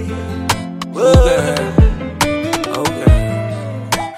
Oh, girl. Oh, girl.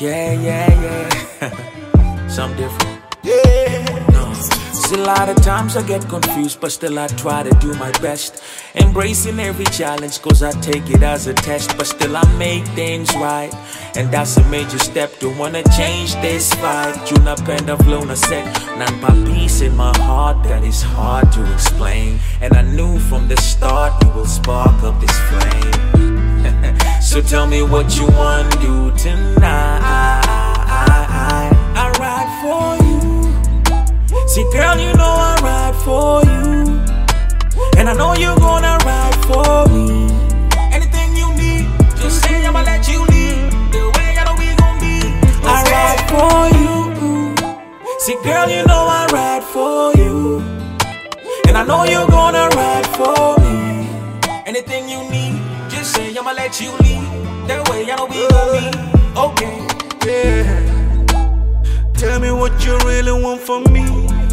Yeah. Something different. Yeah. No. See, a lot of times I get confused, but still I try to do my best. Embracing every challenge, cause I take it as a test. But still I make things right, and that's a major step to wanna change this fight. Junapenda flow na set, none but peace in my heart that is hard to explain. And I knew from the start you will spark up this flame. So tell me what you wanna do tonight. I ride for you. See, girl, you know I ride for you, and I know you're gonna ride for me. Anything you need, just say I'ma let you lead. The way I know we gon' be. I ride for you. See, girl, you know I ride for you, and I know you're gonna ride for me. Anything you need, just say I'ma let you lead. The way I know we gon' be. Okay. Yeah. Tell me what you really want from me.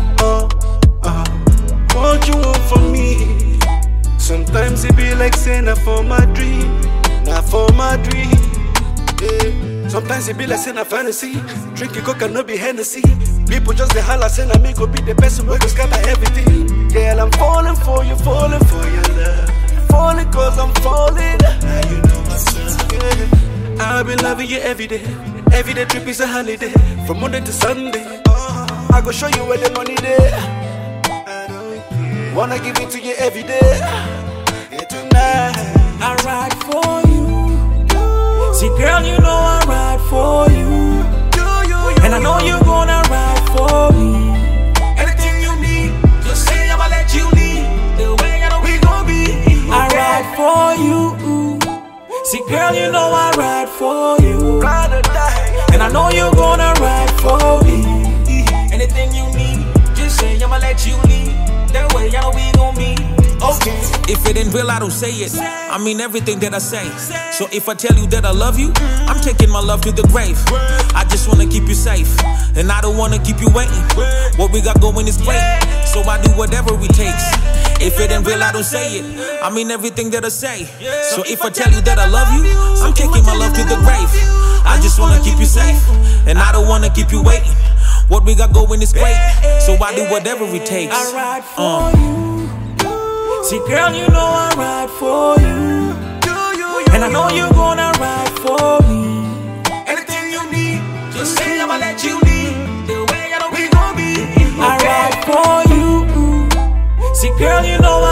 What you want from me? Sometimes it be like saying not for my dream, not for my dream. Yeah. Sometimes it be like saying a fantasy. Drinking coke and no be Hennessy. People just they holla saying I may go be the best way to scatter everything. Girl, I'm falling for you, falling for your love. Falling cause I'm falling. Now you know what's up. Yeah. I've been loving you every day. Every day trip is a holiday. From Monday to Sunday. I go show you where the money there. Wanna give it to you every day. Yeah, tonight I ride for you. See, girl, you know I ride for you, and I know you're gonna ride for me. Anything you need, just say I'ma let you lead. The way I know we gon' be. I ride for you. See, girl, you know I ride for you, ride or die. and I know you're gonna ride for me. Anything you need, just say I'ma let you lead. The way I know we gon' be. Okay. If it ain't real, I don't say it. I mean everything that I say. So if I tell you that I love you, I'm taking my love to the grave. I just wanna keep you safe, and I don't wanna keep you waiting. What we got going is great, so I do whatever it takes. If it ain't real, I don't say it. I mean everything that I say. So if I tell you that I love you, I'm taking my love to the grave. I just wanna keep you safe, and I don't wanna keep you waiting. What we got going is great, so I do whatever it takes. I ride for you. See, girl, you know I ride for you, and I know you're gonna ride for me. Anything you need, just say I'ma let you lead. The way I know we gon' be. I ride for you. See, girl, you know I